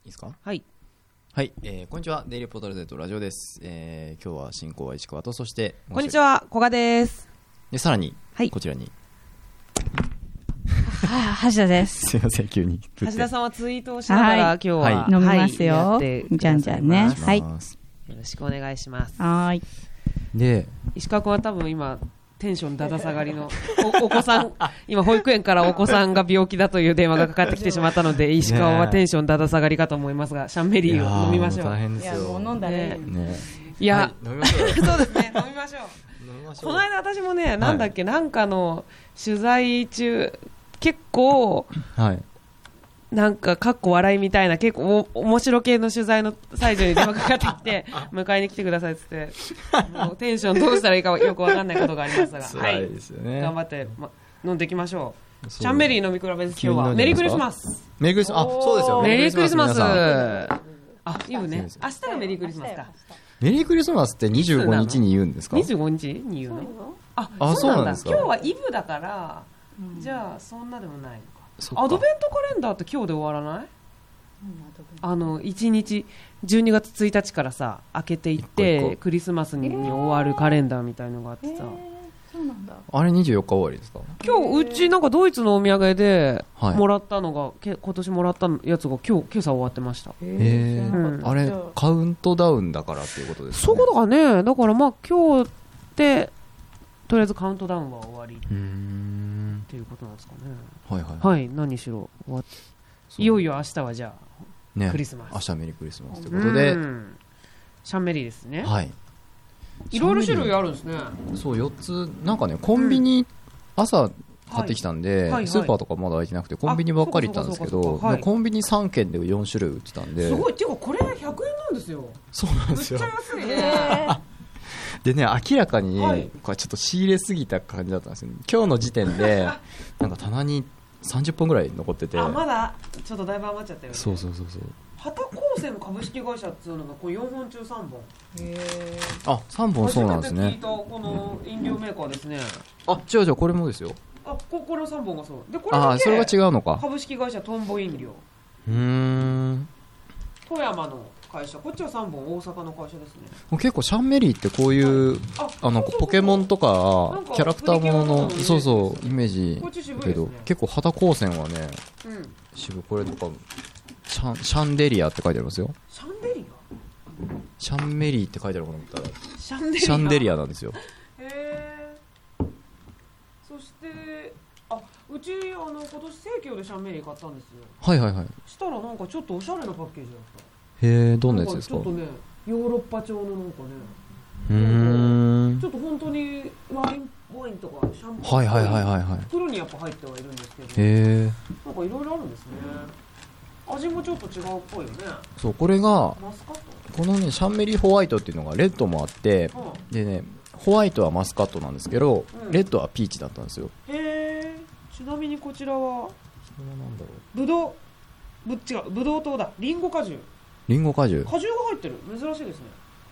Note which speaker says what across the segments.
Speaker 1: ですか。
Speaker 2: はい。
Speaker 1: はい、こんにちは。デイリーポータル Z ラジオです。今日は進行は石川と、そして
Speaker 2: こんにちは、古賀です。
Speaker 1: で、さらに、
Speaker 2: はい、
Speaker 1: こちらに
Speaker 3: 橋田です。
Speaker 1: すいません、急に
Speaker 2: 橋田さんはツイートをしながら、今日は、
Speaker 3: 飲みますよ。じゃんじゃんね。はい。よ
Speaker 2: ろしくお願いします。
Speaker 3: はい。
Speaker 1: で、
Speaker 2: 石川君は多分今テンションだだ下がりの お子さん、今保育園からお子さんが病気だという電話がかかってきてしまったので、石川はテンションだだ下がりかと思いますが、シャンメリーを飲みましょう。
Speaker 1: 大変ですよ。
Speaker 3: いや、もう飲んだね。
Speaker 2: いや、
Speaker 1: 飲みましょう。
Speaker 2: そうですね、飲みましょう。この間私もね、なんだっけ、なんかの取材中、結構、
Speaker 1: はい、
Speaker 2: なんかかっこ笑いみたいな結構面白系の取材の最中に電話かかってきて迎えに来てくださいって言ってもうテンションどうしたらいいかよくわかんないことがありましたが、
Speaker 1: 辛いですよね、
Speaker 2: はい、頑張って、飲んでいきましょう。シャンメリー飲み比べです。今日はメリークリスマス。
Speaker 1: メリークリスマス、あ、そうですよ、
Speaker 2: メリークリスマス。あ、言うね、明日がメリークリスマスか。
Speaker 1: メリークリスマスって25日に言うんですか。
Speaker 2: 25日に言うの。あ、そうなんだ。今日はイブだから、じゃあそんなでもないのか。アドベントカレンダーって今日で終わらない？1日12月1日からさ開けていってクリスマスに終わるカレンダーみたいのがあってさ、
Speaker 3: そうなんだ。
Speaker 1: あれ24日終わりですか？
Speaker 2: 今日うちなんかドイツのお土産でもらったのが、今年もらったやつが今朝終わってました。
Speaker 1: あれカウントダウンだからっていうことですかね。
Speaker 2: そういうことかね。だからまあ今日でとりあえずカウントダウンは終わりっていうことなんですかね。
Speaker 1: はいはい、
Speaker 2: はい、何しろいよいよ明日はじゃあ、ね、クリスマス、
Speaker 1: 明日メリークリスマスということで、
Speaker 2: シャンメリーですね。
Speaker 1: はい、
Speaker 2: いろいろ種類あるんですね。
Speaker 1: そう、4つなんかね、コンビニ、朝買ってきたんで、スーパーとかまだ開いてなくてコンビニばっかり行ったんですけど、コンビニ3軒で4種類売ってたんで、
Speaker 2: すごい。っていうかこれ100円なんですよ。
Speaker 1: そうなんですよ。
Speaker 2: めっちゃ安いね。
Speaker 1: でね、明らかにこれちょっと仕入れすぎた感じだったんですよ。今日の時点でなんか棚に30本ぐらい残ってて、
Speaker 2: まだちょっとだいぶ余っちゃったよね。
Speaker 1: そう
Speaker 2: 旗高専株式会社っていうのがこう4本中3本。
Speaker 1: あ、3本。そうなんですね。
Speaker 2: 初めて聞いたこの飲料メーカーですね。
Speaker 1: あ、違うこれもですよ。
Speaker 2: この3本がそうで、これだけ
Speaker 1: それが違うのか。
Speaker 2: 株式会社トンボ飲料、富山の会社、こっちは3本大阪の会社ですね。
Speaker 1: 結構シャンメリーってこういう、ポケモンとかキャラクターもののそうそうイメージだけど、結構旗高専はね、渋。これとかシャンデリアって書いてありますよ。
Speaker 2: シャンデリア、
Speaker 1: シャンメリーって書いてあるかと思ったら
Speaker 2: シ
Speaker 1: ャンデリアなんですよ。
Speaker 2: へえ。そしてうち今年生協でシャンメリー買ったんですよ。
Speaker 1: はいはいはい。
Speaker 2: したらなんかちょっとおしゃれなパッケージだった。
Speaker 1: へえ、どんなやつですか？
Speaker 2: ちょっとね、ヨーロッパ調のなんかね、ちょっと本当にワインとかシャンパン、はい、袋にやっぱ入ってはいるんですけど、なんかいろいろあるんですね。味もちょっと違うっぽいよね。そう、
Speaker 1: これが
Speaker 2: マスカット、
Speaker 1: このねシャンメリーホワイトっていうのがレッドもあって、でね、ホワイトはマスカットなんですけど、レッドはピーチだったんですよ。
Speaker 2: へえ。ちなみにこちらは
Speaker 1: なんだろう、
Speaker 2: ブドウ糖だ。リンゴ果汁が入ってる。珍しいですね。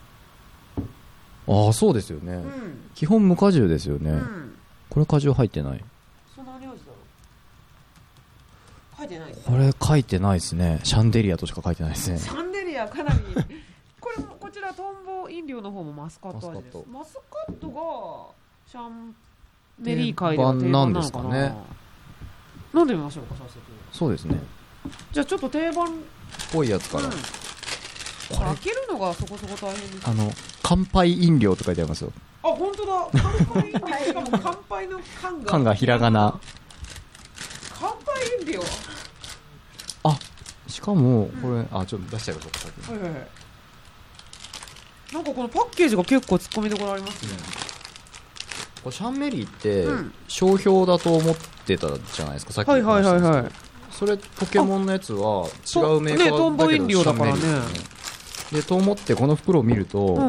Speaker 1: ああ、そうですよね、基本無果汁ですよね、これ果汁入ってない。
Speaker 2: そんなに味だろう。書いてないです。
Speaker 1: これ書いてないですね。シャンデリアとしか書いてないですね。
Speaker 2: シャンデリアかなりこちらトンボ飲料の方もマスカット味です。マスカットがシャンメリー界では定番なのかな。飲んでみましょうか、早速。そうですね。じゃあちょっと定番っ
Speaker 1: ぽいやつから、
Speaker 2: 開けるのがそこそこ大変です。
Speaker 1: 乾杯飲料と書いてありますよ。
Speaker 2: あ、本当だ。乾杯飲料。しかも乾杯の缶が
Speaker 1: ひらがな。
Speaker 2: 乾杯飲料。
Speaker 1: しかもこれ、ちょっと出しちゃいましょうか、先に。
Speaker 2: なんかこのパッケージが結構突っ込みどころありますね。
Speaker 1: これシャンメリーって商標だと思ってたじゃないですか、さっきの話ですけど、それポケモンのやつは違うメーカーだけど、
Speaker 2: トンボ飲料だからね。
Speaker 1: でと思ってこの袋を見ると、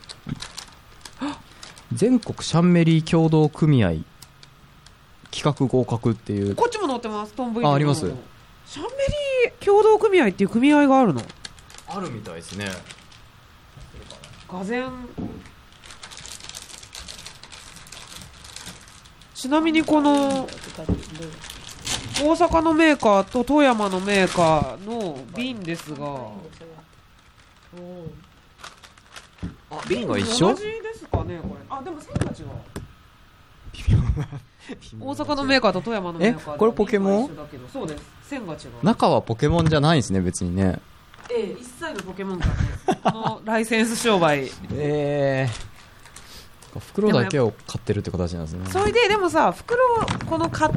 Speaker 1: 全国シャンメリー協同組合企画合格っていう。
Speaker 2: こっちも載ってます。トンボ飲料。
Speaker 1: あります。
Speaker 2: シャンメリー協同組合っていう組合があるの？
Speaker 1: あるみたいですね。
Speaker 2: がぜん。ちなみにこの大阪のメーカーと富山のメーカーの瓶ですが、
Speaker 1: 瓶が一緒？
Speaker 2: 同じですかねこれ。あ、でも線が違う。大阪のメーカーと富山のメーカー。
Speaker 1: これポケモン？
Speaker 2: そうです。線が違う。
Speaker 1: 中はポケモンじゃないんですね、別にね。
Speaker 2: 一切のポケモンじゃないです。このライセンス商売。
Speaker 1: 袋だけを買ってるって形なんですね。
Speaker 2: それででもさ、袋この買って、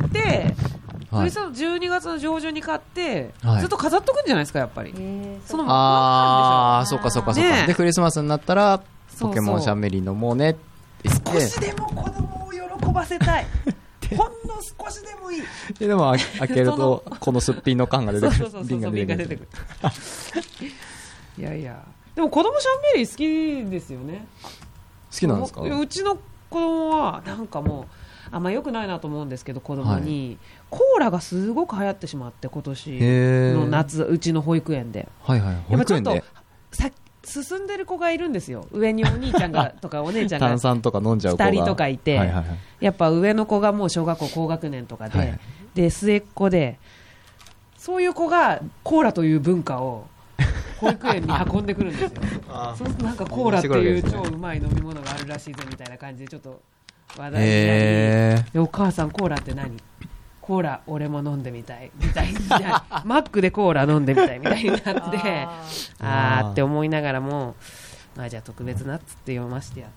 Speaker 2: クリスマス12月の上旬に買って、ずっと飾っとくんじゃないですか、やっぱり。その
Speaker 1: そうかそうかそうか。でクリスマスになったらポケモンシャンメリー飲もうねって言って。
Speaker 2: 少しでも子供を喜ばせたい。ほんの少しでもいい。
Speaker 1: でも開けるとこのすっぴんの缶が出てくる。
Speaker 2: 瓶が出てくる。いやいや。でも子供シャンメリー好きですよね。
Speaker 1: 好きなんですか？
Speaker 2: うちの子供はなんかもうあんま良くないなと思うんですけど、子供にコーラがすごく流行ってしまって、今年の夏うちの保育園で、
Speaker 1: はいはい、保育園で
Speaker 2: やっぱちょっと進んでる子がいるんですよ。上にお兄ちゃんがとかお姉ちゃんが
Speaker 1: 炭酸とか飲んじゃう子が
Speaker 2: 2人とかいて、はいはいはい、やっぱ上の子がもう小学校高学年とかで、はい、で末っ子で、そういう子がコーラという文化を保育園に運んでくるんですよ。そうするとなんかコーラっていう超うまい飲み物があるらしいぞみたいな感じでちょっと話題になり、でお母さんコーラって何？コーラ俺も飲んでみたいみたいなマックでコーラ飲んでみたいみたいになってあーって思いながらも、じゃあ特別なっつって読ませてやって、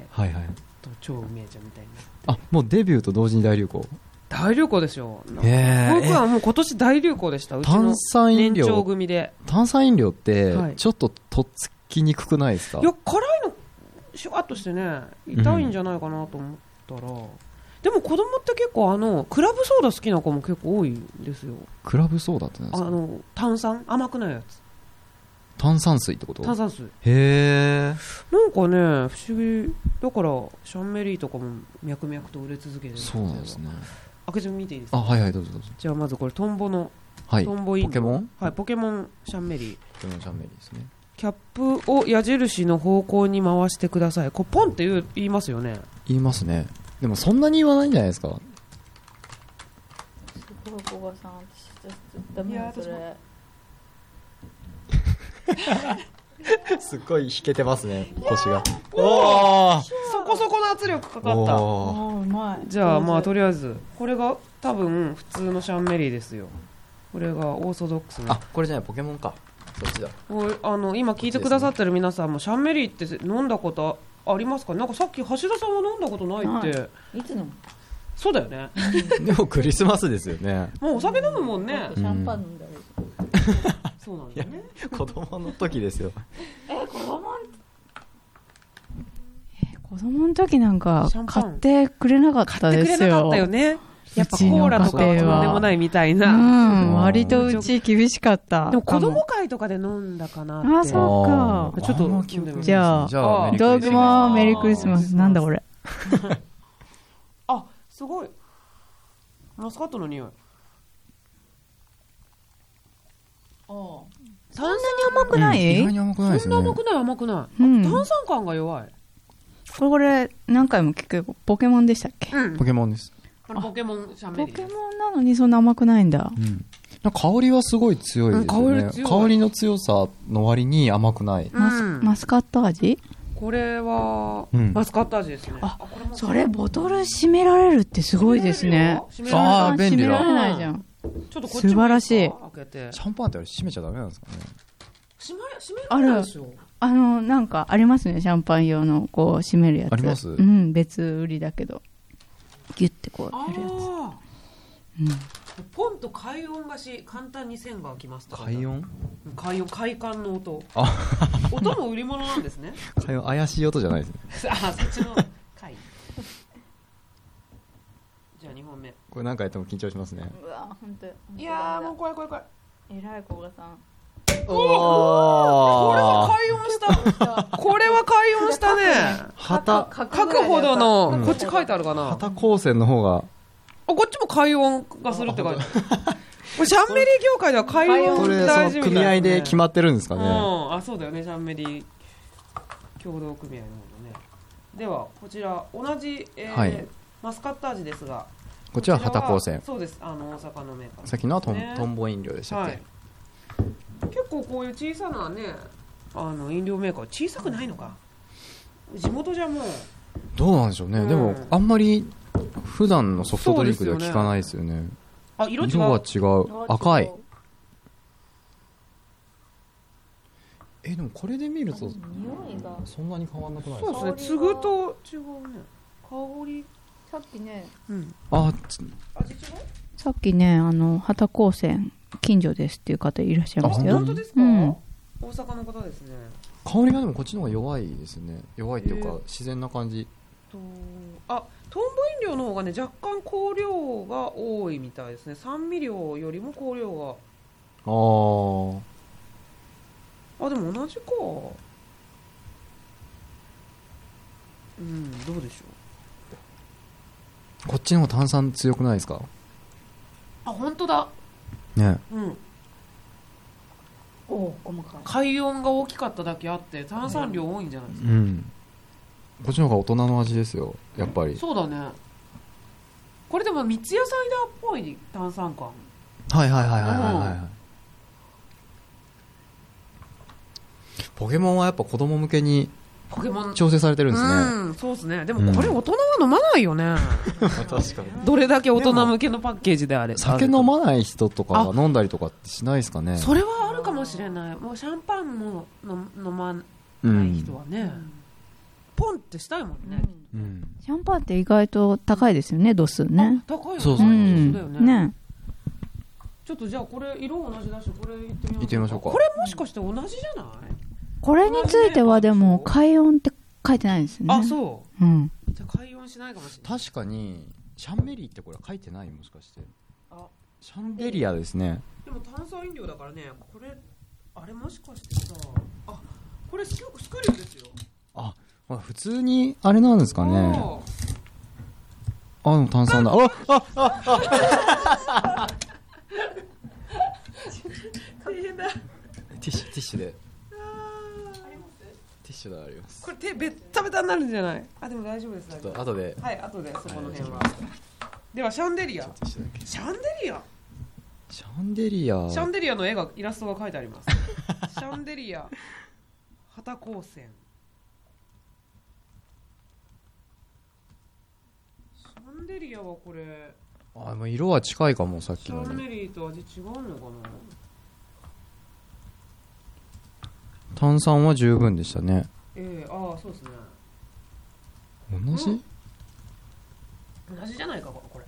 Speaker 2: はいはい、と超うめえじゃんみたいになって、
Speaker 1: もうデビューと同時に大流行。
Speaker 2: 大流行ですよ。僕はもう今年大流行でした。うちの年長組で。
Speaker 1: 炭酸飲料ってちょっととっつきにくくないですか？
Speaker 2: いや、辛いのシュワッとしてね、痛いんじゃないかなと思ったら、でも子供って結構クラブソーダ好きな子も結構多いんですよ。
Speaker 1: クラブソーダって何ですか？
Speaker 2: 炭酸甘くないやつ。
Speaker 1: 炭酸水ってこと？
Speaker 2: 炭酸水。
Speaker 1: へー。
Speaker 2: なんかね、不思議だからシャンメリーとかも脈々と売れ続けてる。
Speaker 1: そうなんですね。
Speaker 2: 開けてみていいですか？
Speaker 1: はいはいどうぞどうぞ。
Speaker 2: じゃあまずこれトンボの、
Speaker 1: はい、
Speaker 2: トンボイン
Speaker 1: ポケモン？
Speaker 2: はい、ポケモンシャンメリー。
Speaker 1: ポケモンシャンメリーですね。
Speaker 2: キャップを矢印の方向に回してください。これポンって言いますよね。
Speaker 1: 言いますね。でもそんなに言わないんじゃないですか？す
Speaker 3: ごい小川さん、ダメだそれ。
Speaker 1: すっごい弾けてますね、腰が。
Speaker 2: おー、そこそこの圧力かかった。
Speaker 3: うまい。
Speaker 2: じゃあとりあえずこれが多分普通のシャンメリーですよ。これがオーソドックスの。
Speaker 1: これじゃない、ポケモンか。そっちだ。
Speaker 2: 今聞いてくださってる皆さんもシャンメリーって飲んだことありますか？なんかさっき橋田さんは飲んだことないって。
Speaker 3: いつの？
Speaker 2: そうだよね。
Speaker 1: でもクリスマスですよね。
Speaker 2: もうお酒飲むもんね。
Speaker 3: シャンパン飲んだり。
Speaker 2: そうなんだよね。
Speaker 1: 子供の時ですよ。
Speaker 3: 子供の時なんか買ってくれなかったですよ。
Speaker 2: 買ってくれなかったよね。やっぱコーラとかはとんでもないみたいな。
Speaker 3: 割とうち厳しかった。
Speaker 2: でも子供会とかで飲んだかなって。
Speaker 3: そうか。
Speaker 2: ちょっと
Speaker 3: じゃあ道具もメリークリスマス。なんだこれ。
Speaker 2: すごい。マスカットの匂い。
Speaker 3: そんなに甘くない？
Speaker 1: 意外に甘くないですね。
Speaker 2: そんな甘くない。炭酸感が弱い。
Speaker 3: これ何回も聞くポケモンでしたっけ？
Speaker 1: ポケモンです。
Speaker 2: ポケモンシャンメリー。
Speaker 3: ポケモンなのにそんな甘くないんだ。
Speaker 1: 香りはすごい強いですよね。香りの強さの割に甘くない。
Speaker 3: マスカット味？
Speaker 2: これはマスカット味ですね。
Speaker 3: それボトル閉められるってすごいですね。
Speaker 1: 便利だ。
Speaker 3: 閉められないじゃん。素晴らしい。
Speaker 1: シャンパンってあれ閉めちゃダメなんですかね？
Speaker 2: 閉められないでしょ。
Speaker 3: なんかありますね、シャンパン用のこう閉めるやつ。
Speaker 1: あります？
Speaker 3: 別売りだけどギュッてこうやるや
Speaker 2: つ。ポンと快音が簡単に線が開きますとか。
Speaker 1: 快音？
Speaker 2: 快感の音。音も売り物なんですね。
Speaker 1: 快音、怪しい音じゃないですね。
Speaker 2: そっちの快。じゃあ2本目。
Speaker 1: これ何回やっても緊張しますね。
Speaker 3: うわ本当。
Speaker 2: いやもう怖い。
Speaker 3: えらい小賀さん。
Speaker 2: これは快音した。これは快音したね。
Speaker 1: 旗
Speaker 2: 書くほどの、こっち書いてあるかな。
Speaker 1: 旗光線の方が。
Speaker 2: こっちも快音がするって書いてある。これシャンメリー業界では快音大事みたいな。
Speaker 1: 組合で決まってるんですかね。
Speaker 2: そうだよね、シャンメリー協同組合の方ね。ではこちら同じマスカット味ですが、
Speaker 1: こっちは旗高専。
Speaker 2: そうです、大阪のメーカー。
Speaker 1: さっきのはトンボ飲料でしたっけ、
Speaker 2: 結構こういう小さなね、飲料メーカー小さくないのか、地元じゃもう
Speaker 1: どうなんでしょうね、でもあんまり普段のソフトドリンクでは聞かないですよね。
Speaker 2: あ、色が
Speaker 1: 違う、赤い。でもこれで見るとそんなに変わんなくないですか。
Speaker 2: そうですね、継ぐと違うね。香り
Speaker 3: さっきね、
Speaker 1: 味
Speaker 2: 違う。
Speaker 3: さっきね、旗高専近所ですっていう方いらっしゃいましたよ。
Speaker 2: 本当ですか、大阪の方ですね。
Speaker 1: 香りがでもこっちの方が弱いですね。弱いっていうか自然な感じ。
Speaker 2: トンボ飲料の方がね、若干香料が多いみたいですね。酸味料よりも香料が。でも同じか。どうでしょ
Speaker 1: う。こっちの方が炭酸強くないですか。
Speaker 2: 本当だ
Speaker 1: ね。
Speaker 3: 細かい。
Speaker 2: 海温が大きかっただけあって炭酸量多いんじゃないですか。
Speaker 1: こっちの方が大人の味ですよ、やっぱり。
Speaker 2: そうだね。これでも三ツ矢サイダーっぽい炭酸感。
Speaker 1: ポケモンはやっぱ子供向けに調整されてるんですね。
Speaker 2: そうですね。でもこれ大人は飲まないよね。
Speaker 1: 確かに。
Speaker 2: どれだけ大人向けのパッケージであれ。
Speaker 1: 酒飲まない人とかが飲んだりとかってしないですかね。
Speaker 2: それはあるかもしれない。もうシャンパンも飲まない人はね、ポンってしたいもんね。
Speaker 3: シャンパンって意外と高いですよね、度数ね。
Speaker 2: 高いよね。
Speaker 1: そう
Speaker 2: だよね。ちょっとじゃあこれ色同じだし、これいってみましょうか。これもしかして同じじゃない？
Speaker 3: これについてはでも海温って書いてないですね。
Speaker 2: そう。じゃあ海温しないかもしれない。
Speaker 1: 確かにシャンメリーってこれ書いてない、もしかして。シャンデリアですね。
Speaker 2: でも炭酸飲料だからね、これあれもしかしてさ、これスクリューですよ。
Speaker 1: 普通にあれなんですかね。でも炭酸だ。
Speaker 2: 大変だ。
Speaker 1: ティッシュで。ティッシュがあります。
Speaker 2: これ手ベッタベタになるんじゃない？でも大丈夫です。
Speaker 1: ちょっと後で。
Speaker 2: 後でそこの辺は。ではシャンデリアの絵がイラストが書いてあります。シャンデリア旗高専。シャンデリアはこれ
Speaker 1: もう色は近いかも、さっきの。
Speaker 2: シャンメリーと味違うのかな。
Speaker 1: 炭酸は十分でしたね。
Speaker 2: そうですね。同じじゃないかこれ。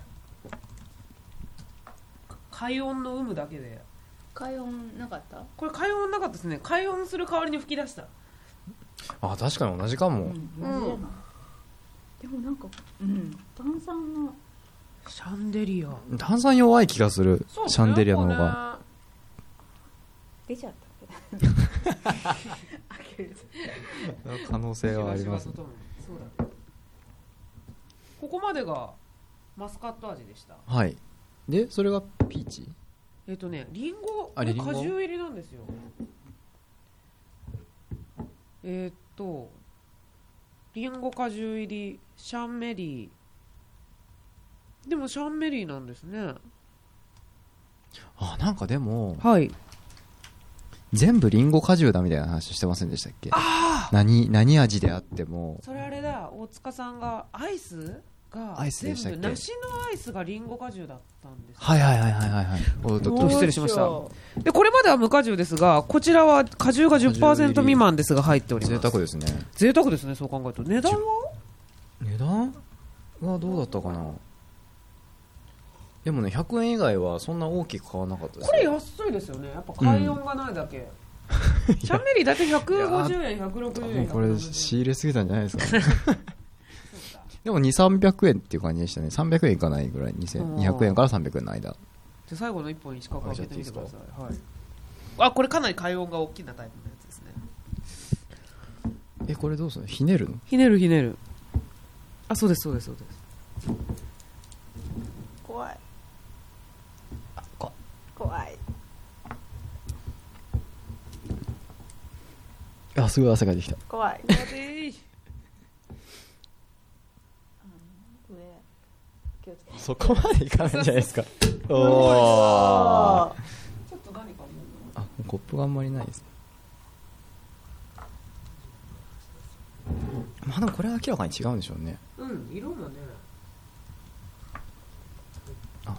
Speaker 2: 海温の有無だけで。
Speaker 3: 海温なかった？
Speaker 2: これ海温なかったですね。海温する代わりに吹き出した。
Speaker 1: 確かに同じかも。
Speaker 3: でもなんか炭酸の
Speaker 2: シャンデリア。
Speaker 1: 炭酸弱い気がする。シャンデリアの方が。
Speaker 3: 出ちゃった。
Speaker 1: 可能性はあります。
Speaker 2: ここまでがマスカット味でした。
Speaker 1: でそれがピーチ。
Speaker 2: リンゴ果汁入りなんですよ。リンゴ果汁入りシャンメリー。でもシャンメリーなんですね。
Speaker 1: なんかでも全部リンゴ果汁だみたいな話してませんでしたっけ。何味であっても。それあれだ、
Speaker 2: 大塚さんがアイスが
Speaker 1: 全部
Speaker 2: 梨のアイスがリンゴ果汁だったんです。
Speaker 1: 失礼しました。
Speaker 2: でこれまでは無果汁ですが、こちらは果汁が 10% 未満ですが入っております。
Speaker 1: 贅沢ですね。
Speaker 2: そう考えると。値段
Speaker 1: はどうだったかな。でもね、100円以外はそんな大きく変わらなかったです。
Speaker 2: これ安いですよね。やっぱ海温がないだけ。シャンメリーだって150円、160円。
Speaker 1: これ仕入れすぎたんじゃないですか。でも200、300円っていう感じでしたね。300円いかないぐらい、200円から300円の間。
Speaker 2: じゃあ最後の1本石川君開けてみてください。これかなり海温が大きなタイプのやつですね。
Speaker 1: これどうするの？ひねるの？
Speaker 2: ひねる。そうです。怖い。
Speaker 1: すごい汗ができた。
Speaker 2: 怖い。
Speaker 1: そこまでいかないんじゃないですか。おー。ちょっ
Speaker 2: と何か
Speaker 1: あ、コップがあんまりないですね。まあでもこれは明らかに違うんでしょうね。
Speaker 2: うん、色もね。
Speaker 1: あ、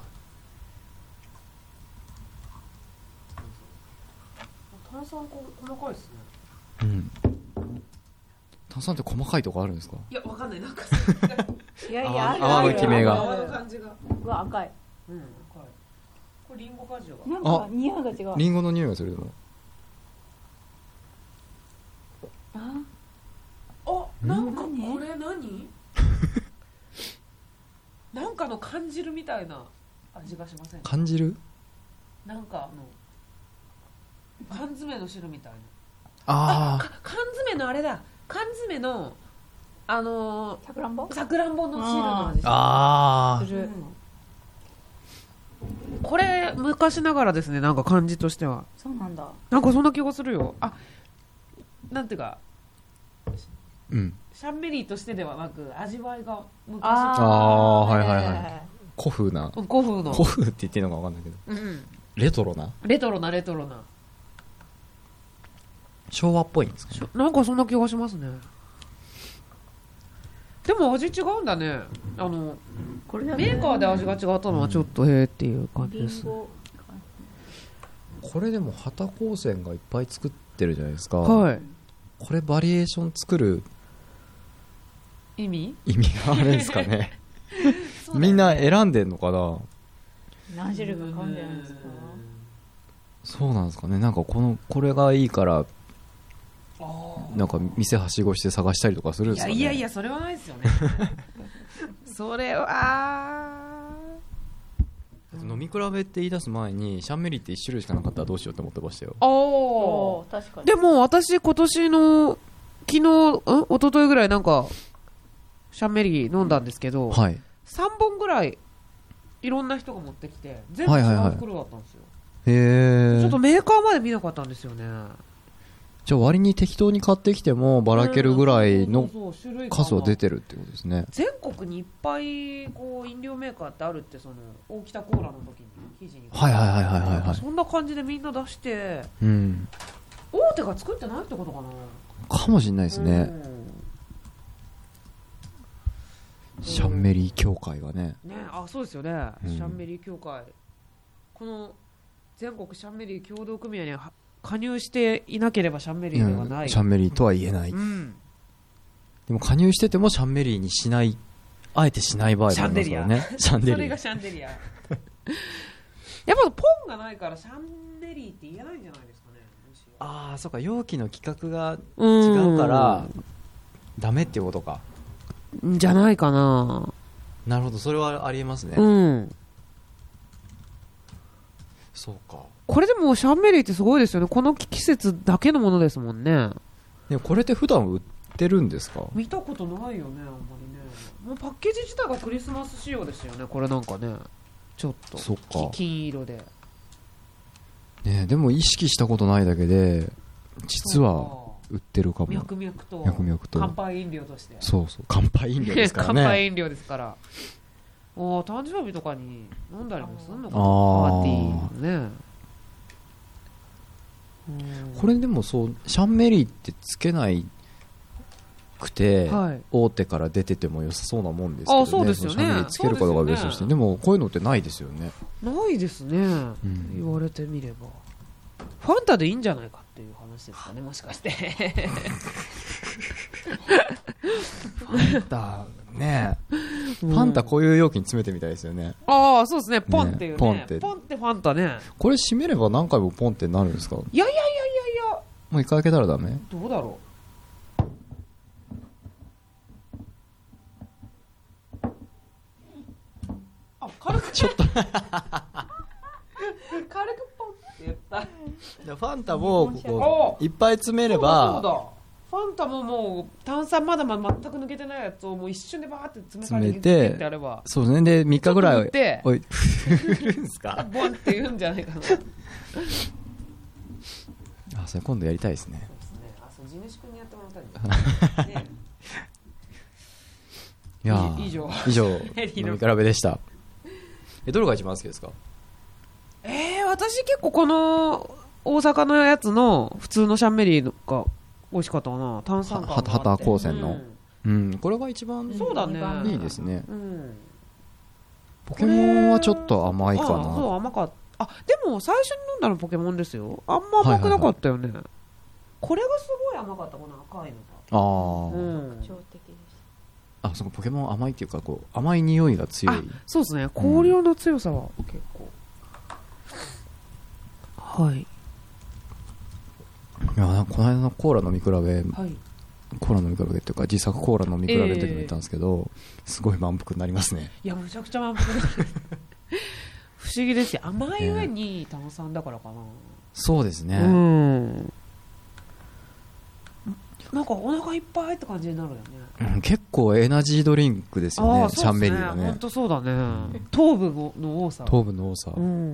Speaker 2: 炭酸細かいですね。
Speaker 1: うん。炭酸って細かいとこあるんですか？
Speaker 2: いや、わかんない。なんか
Speaker 3: いやいや、
Speaker 1: 泡のキメが。
Speaker 2: 泡の感じが。
Speaker 3: うわ、赤い。
Speaker 2: うん、赤い。これリンゴ果汁が。
Speaker 3: なんか匂いが違う。
Speaker 1: リンゴの匂いがするの。
Speaker 2: なんかこれ何なんかの感じるみたいな味がしませんか？
Speaker 1: 感じる？
Speaker 2: なんか缶詰の汁みたいな。缶詰のあれだ。缶詰のさくらんぼの汁の味する。これ昔ながらですね、なんか感じとしては。
Speaker 3: そうなんだ。
Speaker 2: なんかそんな気がするよ。なんていうか、
Speaker 1: うん。
Speaker 2: シャンメリーとしてではなく味わいが昔。
Speaker 1: はいはいはい。古風な。
Speaker 2: 古風
Speaker 1: って言っていいのか分かんないけど。
Speaker 2: うん。
Speaker 1: レトロな。昭和っぽいんですか？
Speaker 2: なんかそんな気がしますね。でも味違うんだね。これメーカーで味が違ったのはちょっとへーっていう感じです。
Speaker 1: これでも旗高専がいっぱい作ってるじゃないですか。
Speaker 2: はい。
Speaker 1: これバリエーション作る
Speaker 2: 意味
Speaker 1: があるんですかね。みんな選んでんのかな。
Speaker 3: 何種類か買うんじゃないですか。
Speaker 1: そうなんですかね。なんかこれがいいからなんか店はしごして探したりとかするんですかね。
Speaker 2: いやそれはないですよね。それは
Speaker 1: 飲み比べって言い出す前にシャンメリーって1種類しかなかったらどうしようって思ってましたよ。
Speaker 2: 確かに。でも私今年の昨日一昨日ぐらいなんかシャンメリー飲んだんですけど、はい、3本ぐらいいろんな人が持ってきて全部違う袋だったんですよ。へえ。ちょっとメーカーまで見なかったんですよね。
Speaker 1: じゃあ割に適当に買ってきてもばらけるぐらいの数は出てるってことですね。
Speaker 2: 全国にいっぱいこう飲料メーカーってあるって、その大北コーラの時に記事にはいそんな感じでみんな出して、うん、大手が作ってないってことかな。
Speaker 1: かもしれないですね。シャンメリー協会がね。
Speaker 2: そうですよね、シャンメリー協会。この全国シャンメリー協同組合には加入していなければシャンメリーではない、
Speaker 1: シャンメリーとは言えない、でも加入しててもシャンメリーにしない、あえてしない場合もありますからね。シャンデリア。
Speaker 2: それがシャンデリア。やっぱポンがないからシャンデリーって言えないんじゃないですかね。
Speaker 1: そうか、容器の規格が違うからダメっていうことか
Speaker 2: じゃないかな。
Speaker 1: なるほど、それはありえますね。そうか。
Speaker 2: これでもシャンメリーってすごいですよね。この季節だけのものですもんね。
Speaker 1: でもこれって普段売ってるんですか？
Speaker 2: 見たことないよね、あんまりね。もうパッケージ自体がクリスマス仕様ですよね。これなんかね、ちょっと
Speaker 1: そっか、
Speaker 2: 金色で
Speaker 1: ね。でも意識したことないだけで実は売ってるかも。
Speaker 2: 脈々と乾杯飲料として。
Speaker 1: そう乾杯飲料ですからね。
Speaker 2: 乾杯飲料ですから。誕生日とかに飲んだりもするのかな、パーティーね。
Speaker 1: これでもシャンメリーってつけないくて、大手から出てても良さそうなもんですけどね。
Speaker 2: そうですよね。
Speaker 1: シャンメリーつけるかどうかは別として、でもこういうのってないですよね。
Speaker 2: ないですね、言われてみれば。ファンタでいいんじゃないかっていう話ですかね、もしかして。
Speaker 1: ファンタね、ファンタこういう容器に詰めてみたいですよね。
Speaker 2: そうですね、ポンっていうね。ポンってファンタね。
Speaker 1: これ閉めれば何回もポンってなるんですか？
Speaker 2: いや
Speaker 1: もう一回開けたらダメ？
Speaker 2: どうだろう。軽く
Speaker 1: ちょっと軽く
Speaker 2: ポンって言った。
Speaker 1: ファンタもいっぱい詰めれば。
Speaker 2: そうだファンタももう炭酸まだ全く抜けてないやつをもう一瞬でバーって詰めてってあれば、
Speaker 1: そうですね。で3日ぐらい
Speaker 2: 振
Speaker 1: るんですか？
Speaker 2: ボンって言うんじゃないかな。
Speaker 1: それ今度やりたいですね。
Speaker 2: そうですね。地主君にやってもらいたいね。
Speaker 1: いや
Speaker 2: 以上
Speaker 1: 飲み比べでした。どれが一番好きですか？
Speaker 2: 私結構この大阪のやつの普通のシャンメリーが美味しかったかな。炭酸感があって
Speaker 1: 畑高専の、これが一番
Speaker 2: そうだね、
Speaker 1: いいですね。ポケモンはちょっと甘いかな。
Speaker 2: そう甘かった。でも最初に飲んだのポケモンですよ。あんま甘くなかったよね。これがすごい甘かった、この赤いのが。特徴的です。
Speaker 1: そうポケモン甘いっていうかこう甘い匂いが強い。
Speaker 2: そうですね。香料の強さは結構。はい。い
Speaker 1: やこの間のコーラ飲み比べ、コーラ飲み比べっていうか自作コーラ飲み比べの時も言ったんですけど、すごい満腹になりますね。
Speaker 2: いやむちゃくちゃ満腹です。不思議ですよ。甘い上に炭酸だからかな。
Speaker 1: そうですね。
Speaker 2: なんかお腹いっぱいって感じになるよね。
Speaker 1: 結構エナジードリンクですよね。シャンメリーがね。
Speaker 2: 本当そうだね。糖分の多さ。
Speaker 1: 糖分の多さ。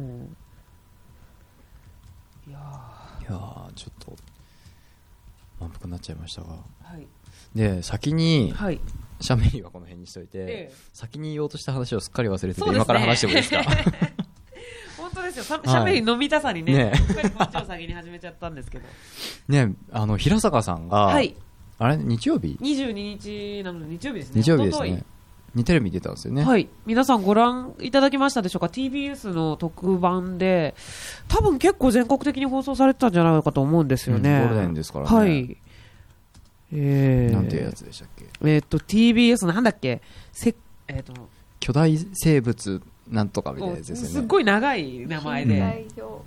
Speaker 1: いやちょっと満腹になっちゃいましたが。で先に、シャンメリーはこの辺にしといて、先に言おうとした話をすっかり忘れてて、今から話してもいいですか？
Speaker 2: 本当ですよ。シャンメリー飲みたさにね、すっかりこっちを先に始めちゃったんですけど
Speaker 1: ね。平坂さんが、あれ日曜日
Speaker 2: 22日なので日曜日ですね。
Speaker 1: 日曜日ですね。にテレビ出たんですよね。
Speaker 2: はい。皆さんご覧いただきましたでしょうか？ TBS の特番で多分結構全国的に放送されてたんじゃないかと思うんですよね。
Speaker 1: ゴールデンですからね。はい。なんていうやつでしたっけ
Speaker 2: ？TBS なんだっけ？
Speaker 1: 巨大生物なんとかみたいなやつですよね。
Speaker 2: すっごい長い名前で。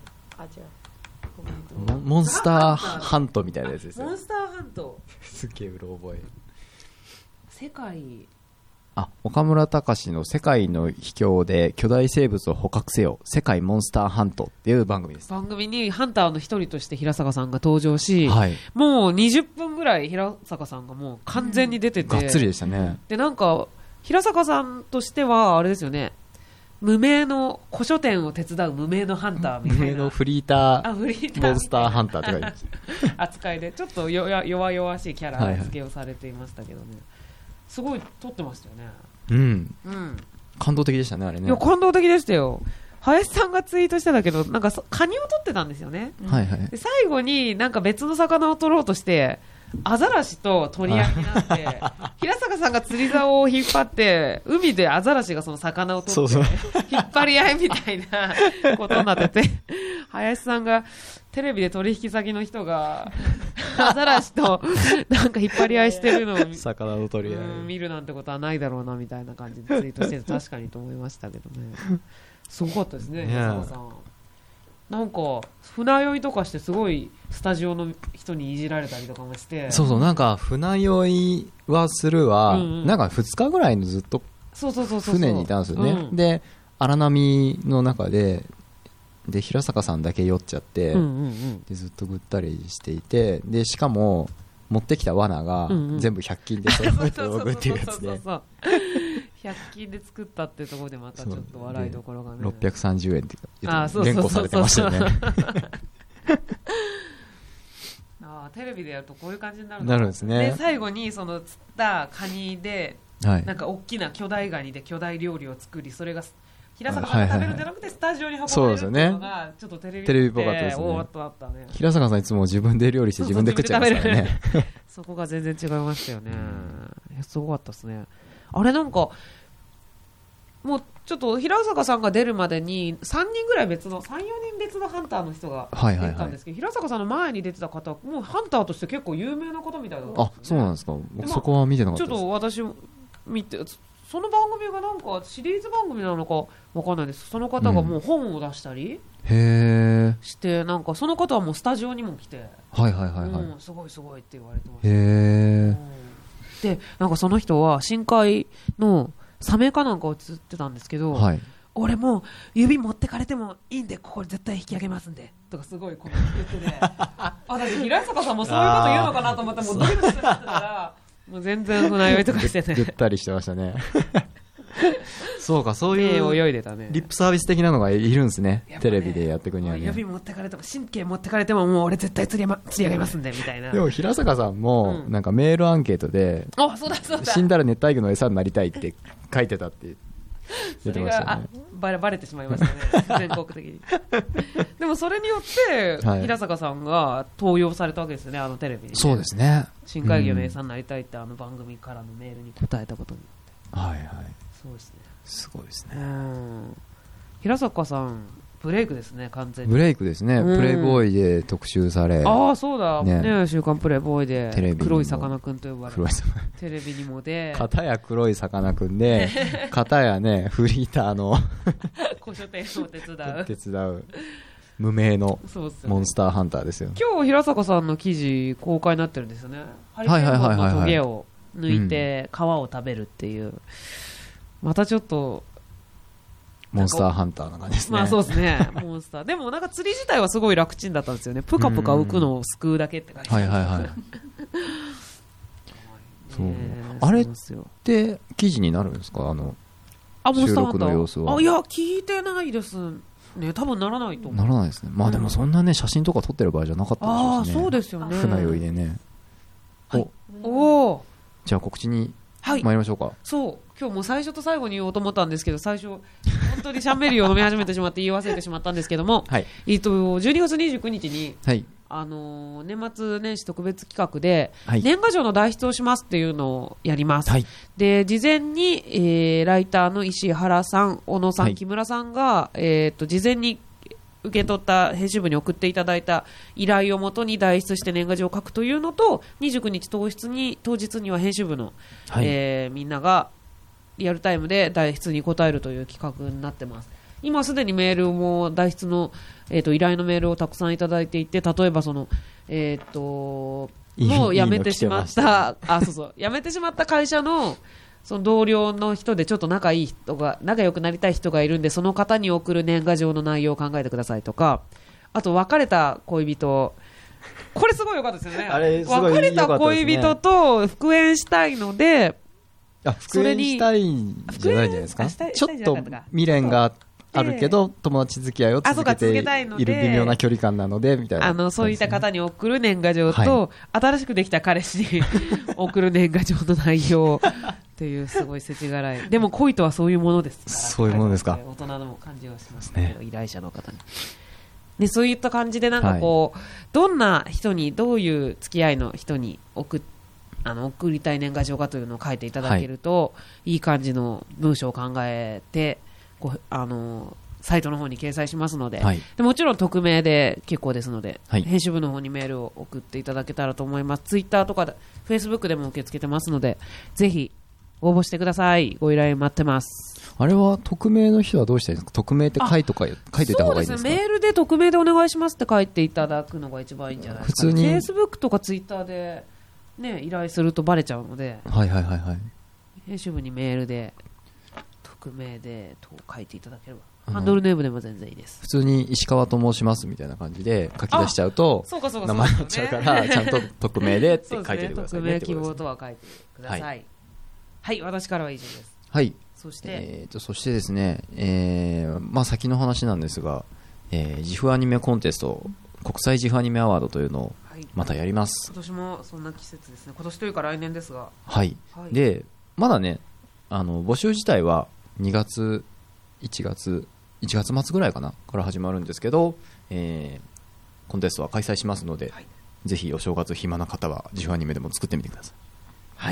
Speaker 1: モンスターハントみたいなやつですよ。
Speaker 2: モンスターハント。
Speaker 1: すっげえうろ覚え。
Speaker 2: 世界。
Speaker 1: 岡村隆史の世界の秘境で巨大生物を捕獲せよ世界モンスターハントっていう番組です。
Speaker 2: 番組にハンターの一人として平坂さんが登場し、もう20分ぐらい平坂さんがもう完全に出てて、
Speaker 1: がっつりでしたね。
Speaker 2: でなんか平坂さんとしてはあれですよね、無名の古書店を手伝う無名のハンターみたいな、
Speaker 1: 無名のフリーターモンスターハンターとかいう
Speaker 2: 扱いでちょっと弱々しいキャラ付けをされていましたけどね、すごい撮ってましたよね。感動的でしたね、あれね。いや感動的でしたよ。林さんがツイートしてたけど、なんかカニを取ってたんですよね。で最後になんか別の魚を取ろうとしてアザラシと取り合いになって平坂さんが釣り竿を引っ張って海でアザラシがその魚を取って引っ張り合いみたいなことになってて林さんがテレビで取引先の人がアザラシとなんか引っ張り合いしてるのを
Speaker 1: 魚の取り合い
Speaker 2: 見るなんてことはないだろうなみたいな感じでツイートしてて確かにと思いましたけどね。すごかったですね、平坂さん。なんか船酔いとかしてすごいスタジオの人にいじられたりとかもして、
Speaker 1: そうなんか船酔いはするわ、なんか2日ぐらいのずっと船にいたんですよね。で荒波の中で平坂さんだけ酔っちゃって、でずっとぐったりしていて、でしかも持ってきた罠が全部100均で揃えておくっていうやつで
Speaker 2: 100均で作ったっていうところでまたちょっと笑いどころがね、
Speaker 1: 630円って連呼されてましたよね。
Speaker 2: テレビでやるとこういう感じになる
Speaker 1: んですね。
Speaker 2: で最後にその釣ったカニで、なんか大きな巨大ガニで巨大料理を作り、それが平坂さんが食べるんじゃなくてスタジオに運ばれるっていうのがちょっとテレビっぽかったですね。
Speaker 1: 平坂さんいつも自分で料理して自分で食っちゃいますからね。
Speaker 2: そこが全然違いましたよね。すごかったですね。あれなんかもうちょっと平坂さんが出るまでに3人ぐらい3、4人別のハンターの人が出たんですけど、平坂さんの前に出てた方はもうハンターとして結構有名な方みたいだったんですよね。
Speaker 1: そうなんですか。そこは見てなかったです。
Speaker 2: ちょっと私見て、その番組がなんかシリーズ番組なのかわかんないです。その方がもう本を出したりして、なんかその方はもうスタジオにも来て、すごいすごいって言われてました。でなんかその人は深海のサメかなんか映ってたんですけど、俺もう指持ってかれてもいいんでここ絶対引き上げますんでとかすごいこの言ってて私平坂さんもそういうこと言うのかなと思ってもうドキドキしてたらもう全然船酔いとかしてて
Speaker 1: ぐったりしてましたね。 そうか、そういう
Speaker 2: 泳いでたね。
Speaker 1: リップサービス的なのがいるんですね。テレビでやっていくにはね。
Speaker 2: 指持ってかれても、神経持ってかれても、もう俺絶対釣り上げますんで、みたいな。
Speaker 1: でも、平坂さんも、なんかメールアンケートで、
Speaker 2: そうだそうだ。
Speaker 1: 死んだら熱帯魚の餌になりたいって書いてたって言ってましたね。
Speaker 2: バレてしまいましたね。全国的に。でもそれによって、平坂さんが登用されたわけですよね、あのテレビに。
Speaker 1: そうですね。
Speaker 2: 深海魚の餌になりたいってあの番組からのメールに答えたことによって。
Speaker 1: はいはい。
Speaker 2: そうですね。
Speaker 1: すごいですね。
Speaker 2: 平坂さん、ブレイクですね、完全に。
Speaker 1: ブレイクですね。プレイボーイで特集され。
Speaker 2: そうだ。ね、週刊プレイボーイで。
Speaker 1: テレビ
Speaker 2: 黒い魚くんと呼ばれる。テレビにもで。
Speaker 1: 片や黒い魚くんで、片やね、フリーターの。
Speaker 2: 古書店を手
Speaker 1: 伝う。無名のモンスターハンターですよ。
Speaker 2: 今日、平坂さんの記事、公開になってるんですよね。ハリケーンゴンのトゲを抜いて、皮を食べるっていう。またちょっと、
Speaker 1: モンスターハンターな感じですね。
Speaker 2: まあそうですね。モンスター。でもなんか釣り自体はすごい楽ちんだったんですよね。ぷかぷか浮くのをすくうだけって感じ。
Speaker 1: はいはいはい。そう。あれって記事になるんですか？収録の様子は。
Speaker 2: いや、聞いてないですね。多分ならないと思う。
Speaker 1: ならないですね。まあでもそんなね、写真とか撮ってる場合じゃなかったでしょうしね。
Speaker 2: そうですよね。
Speaker 1: 船酔いでね。じゃあ告知に参りましょうか。
Speaker 2: そう。今日も最初と最後に言おうと思ったんですけど、最初、本当にシャンメリーを飲み始めてしまって言い忘れてしまったんですけども、12月29日に、年末年始特別企画で、年賀状の代筆をしますっていうのをやります。で、事前に、ライターの石原さん、小野さん、木村さんが、事前に受け取った編集部に送っていただいた依頼をもとに代筆して年賀状を書くというのと、29日当日には編集部の、みんながリアルタイムで代筆に答えるという企画になってます。今すでにメールも代筆の、依頼のメールをたくさんいただいていて、例えばその、もう辞めてしまった、辞めてしまった会社のその同僚の人でちょっと仲良くなりたい人がいるんで、その方に送る年賀状の内容を考えてくださいとか、あと別れた恋人、これすごい良かったですよね。別れた恋人と復縁したいので、
Speaker 1: 復縁したいんじゃないんじゃないですか。ちょっと未練があるけど、友達付き合いを続けている微妙な距離感なので、みたいな。
Speaker 2: そういった方に送る年賀状と、新しくできた彼氏に送る年賀状の内容っていうすごい世知辛い。でも恋とはそういうものですから。
Speaker 1: そういうものですか。
Speaker 2: 大人の感じはしますね。依頼者の方に。で、そういった感じでなんかこう、どんな人に、どういう付き合いの人に送りたい年賀状かというのを書いていただけると、いい感じの文章を考えて、サイトの方に掲載しますので、でもちろん匿名で結構ですので、編集部の方にメールを送っていただけたらと思います。ツイッターとかフェイスブックでも受け付けてますので、ぜひ応募してください。ご依頼待ってます。
Speaker 1: あれは匿名の人はどうしたらいいですか？匿名って書いていた方がいいですか？そうです
Speaker 2: ね。メールで匿名でお願いしますって書いていただくのが一番いいんじゃないですか、ね。普通にフェイスブックとかツイッターでね、依頼するとバレちゃうので、編集部にメールで匿名でと書いていただければ。ハンドルネームでも全然いいです。
Speaker 1: 普通に石川と申しますみたいな感じで書き出しちゃうと名前になっちゃうから、ちゃんと匿名でって書いててくださいね。
Speaker 2: 匿名希望とは書いてください。はい、私からは以上です。
Speaker 1: はい。
Speaker 2: そして
Speaker 1: ですね、先の話なんですが、ジフアニメコンテスト、国際ジフアニメアワードというのをまたやります。
Speaker 2: 今年もそんな季節ですね。今年というか来年ですが。
Speaker 1: で、まだね、募集自体は2月、1月末ぐらいから始まるんですけど、コンテストは開催しますので、ぜひお正月暇な方はジフアニメでも作ってみてください。はい。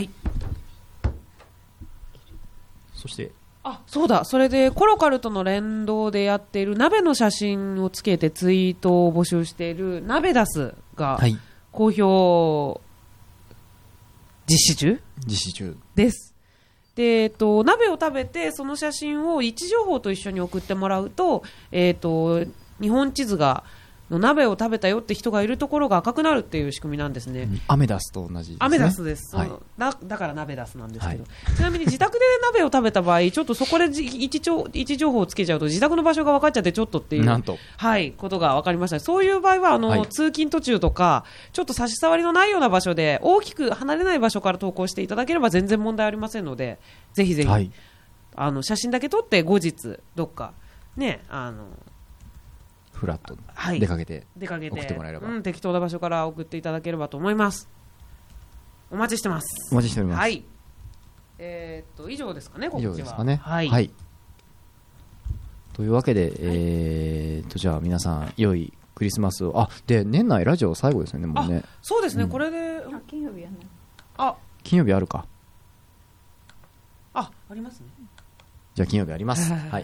Speaker 1: そして
Speaker 2: そうだ、それでコロカルとの連動でやっている鍋の写真をつけてツイートを募集している鍋ダスが好評実施中です。で、鍋を食べてその写真を位置情報と一緒に送ってもらうと、日本地図が鍋を食べたよって人がいるところが赤くなるっていう仕組みなんですね。
Speaker 1: アメダスと同じですね。
Speaker 2: アメダスです。だから鍋ダスなんですけど、ちなみに自宅で鍋を食べた場合、ちょっとそこで位置情報をつけちゃうと自宅の場所が分かっちゃってちょっとっていうことが分かりました。そういう場合は通勤途中とかちょっと差し障りのないような場所で大きく離れない場所から投稿していただければ全然問題ありませんので、ぜひぜひ、 写真だけ撮って後日どっかね
Speaker 1: フラット出かけて
Speaker 2: 送
Speaker 1: ってもらえれば、
Speaker 2: 適当な場所から送っていただければと思います。お待ちしてます。
Speaker 1: お待ちしております。
Speaker 2: はい。以上ですかね、告知は。以上ですか
Speaker 1: ね。はい。はい、というわけで、じゃあ皆さん良いクリスマスを。で年内ラジオ最後ですよね、もうね。
Speaker 2: そうですね、これで
Speaker 3: 金曜日やね。
Speaker 1: 金曜日あるか。
Speaker 2: ありますね。
Speaker 1: じゃあ金曜日あります。はい。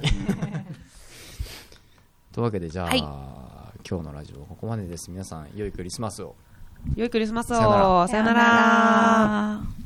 Speaker 1: というわけでじゃあ、今日のラジオここまでです。皆さん良いクリスマスを。
Speaker 2: 良いクリスマスを。
Speaker 3: さよなら。